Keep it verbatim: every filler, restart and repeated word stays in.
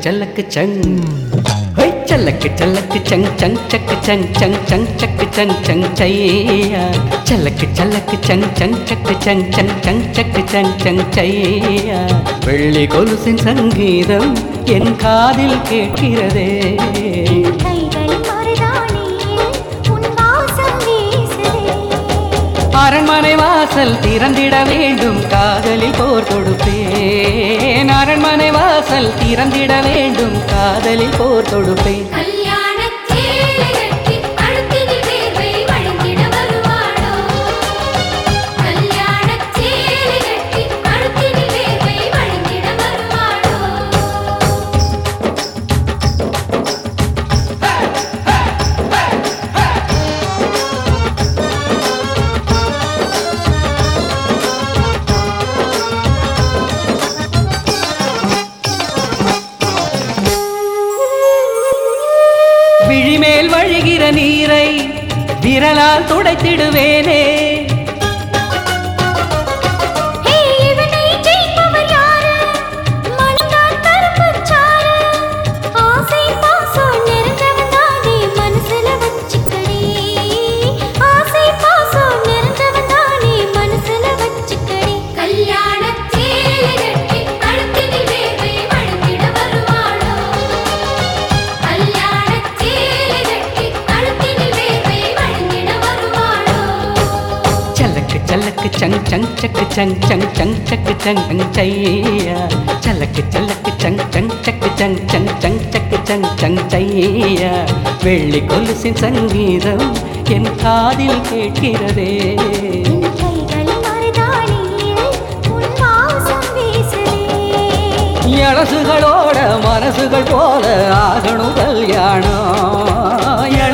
சல்லக்கு சங் ஹொய் சல்லக்கு சல்லக்கு சங் சங் சக்கு சங் சங் சங் சக்கு சங் சங் சையா சல்லக்கு சல்லக்கு சங் சங் சக்கு சங் சங் சங் சக்கு சங் சங் சையா வெள்ளி கொலுசின் சங்கீதம் என் காதில் கேட்கிறதே அரண்மனை வாசல் திறந்திட வேண்டும் காதலில் போர் தொடுப்பேன் அரண்மனை வாசல் திறந்திட வேண்டும் காதலில் போர் தொடுப்பேன் விழிமேல் வழிகிற நீரை விரலால் துடைத்திடுவேனே चलक चंग चंग चक चंग चंग चंग चक चंग चंग चैया चलक चलक चंग चंग चक चंग चंग चंग चक चंग चंग चैया வெள்ளி கொலுசின் சங்கீதம் என் காதில் கேட்கிறதே எழசுகளோட மனசுகள் போல ஆகணும் கல்யாணம்